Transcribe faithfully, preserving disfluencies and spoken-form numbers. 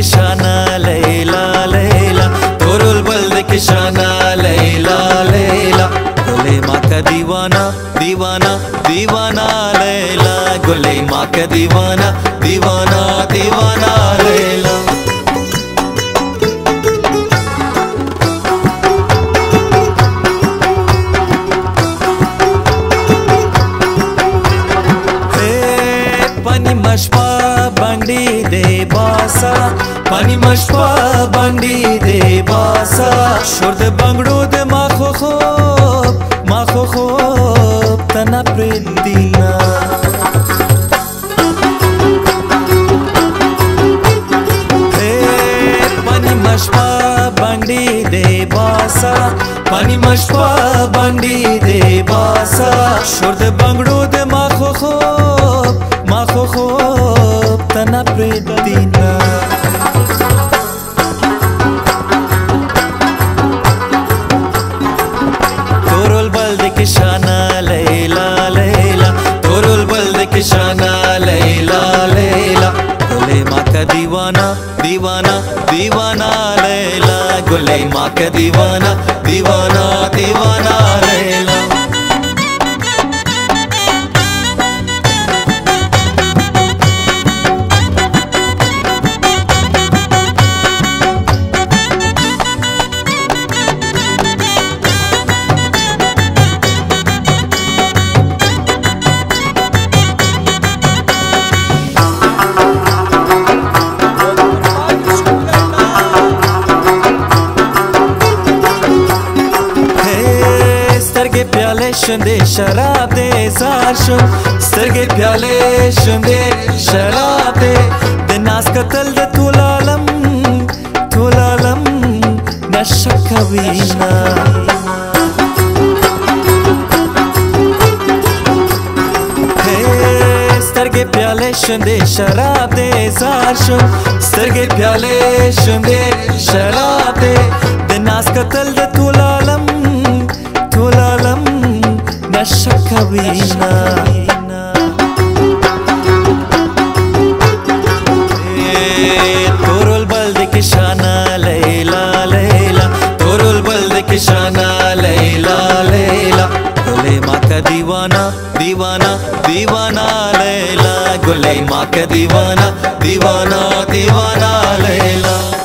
के शाना लैला लैला, तोरुल बल्द के शाना लैला लैला। गुले माँ का दीवाना दीवाना दीवाना लैला, गुले माँ का दीवाना दीवाना दीवाना लैला। मशपा बंडी दे बासा, पानी मशपा बंडी दे बासा, शुर्द बंगड़ो दे माखो खोब माखो खोब तना प्रेदीना। पानी मशपा बंडी दे बासा, पानी मशपा बंडी दे बासा, शुर्द बंगड़ो दे माखो खोब माखो खोब तना प्रेदीना। तोरुल बल्द के शाना लैला लैला, तोरुल बल्द के शाना लैला लैला। गुले माँ का दीवाना दीवाना दीवाना लैला, गुले माँ का दीवाना दीवाना दीवाना लैला। शंदे शराब दे साशो, सरगे प्याले शंदे शराब दे, दिनास कतल दे तुलालम तुलालम नशा कवीना। सरगे प्याले शंदे शराब दे साशो, सरगे प्याले शंदे शराब दे, दिनास कतल दे तुलालम तुलालम नशा कवीना। तोरुल बल्द के शाना लैला लैला, तोरुल बल्द के शाना लैला लैला। गुले माँ का दीवाना दीवाना दीवाना लैला, गुले माँ का दीवाना दीवाना दीवाना लैला।